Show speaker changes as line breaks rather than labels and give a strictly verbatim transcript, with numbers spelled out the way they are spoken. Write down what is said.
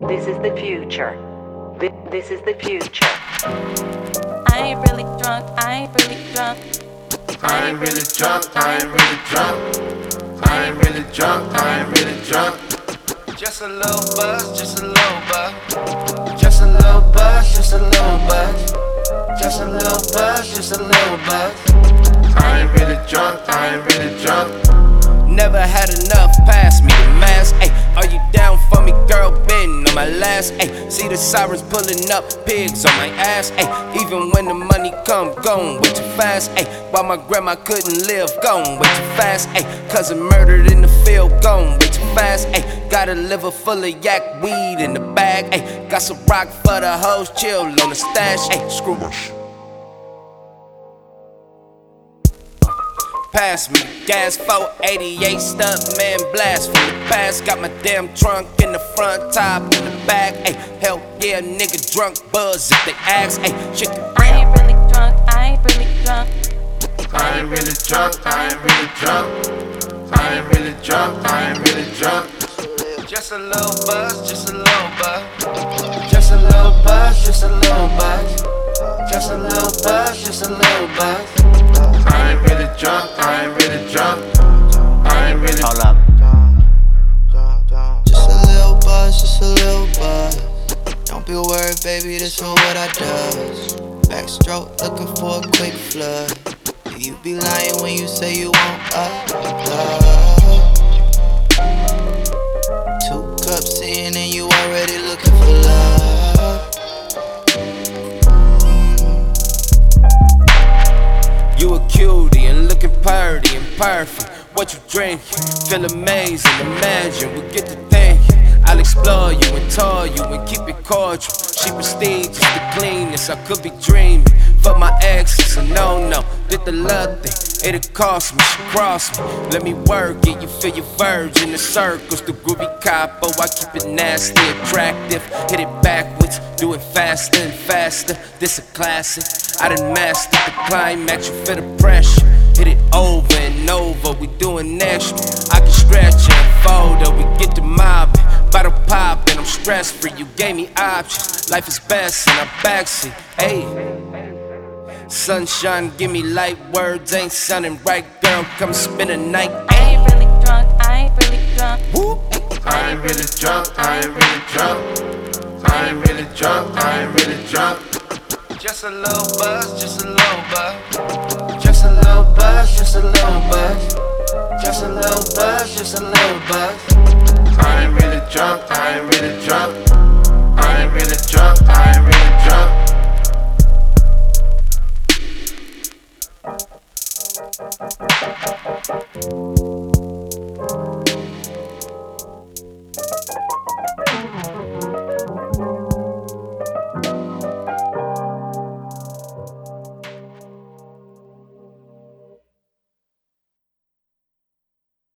This is the future. Thi- This is the future.
I ain't really drunk, I ain't really drunk.
I ain't really drunk, I ain't really drunk. I ain't really drunk, I ain't really drunk. Just a little buzz, just a little buzz. Just a little buzz, just a little buzz. Just a little buzz, just a little buzz. I ain't really drunk, I ain't really drunk. Never had enough, pass me the mask. Ay, are you down for me, girl? Been on my last. Ay, see the sirens pulling up, pigs on my ass. Ay, even when the money come, gone way too fast. Ay, while my grandma couldn't live, gone way too fast. Ay, cousin murdered in the field, gone way too fast. Ay, got a liver full of yak weed in the bag. Ay, got some rock for the hoes, chill on the stash. Ay, screw it. Pass me gas, four eighty-eight stunt man blast from the past. Got my damn trunk in the front, top in the back. Ay, hell yeah, nigga drunk, buzz if they ask. Ay, shit.
I ain't really drunk, I ain't really drunk.
I ain't really drunk, I ain't really drunk. I ain't really drunk, I ain't really drunk. Just a little buzz, just a little buzz. Just a little buzz, just a little buzz. Just a little buzz, just a little buzz. I ain't really drunk, I ain't really drunk. I ain't really.
Hold up.
Just a little buzz, just a little buzz. Don't be worried, baby, this is what I does. Backstroke, looking for a quick flood. You be lying when you say you want up, love. Two cups in and you already looking for love.
You a cutie and looking purty and perfect. What you drink? Feel amazing, imagine we get the thing. I'll explore you and tour you and keep it cordial. She prestigious, the cleanest, I could be dreaming. Fuck my ex, it's a no-no. Did the love thing, it'll cost me, she crossed me. Let me work it, you feel your virgin, the circles, the groovy capo. I keep it nasty, attractive. Hit it backwards, do it faster and faster. This a classic. I done mastered the climax, you feel the pressure. Hit it over and over, we doing extra. I can stretch and fold up, we get the mobbing. Bottle poppin', I'm stress free, you gave me options. Life is best in a backseat, ayy. Sunshine, give me light, words ain't sounding right, girl, come spend a night.
I ain't really drunk, I ain't really drunk.
Whoop. I ain't really drunk, I ain't really drunk. I ain't really drunk, I ain't really drunk. Just a little buzz, just a little buzz. Just a little buzz, just a little buzz. Just a little buzz, just a little buzz. I ain't really drunk, I ain't really drunk. I ain't really drunk, I ain't really drunk.
Thank you.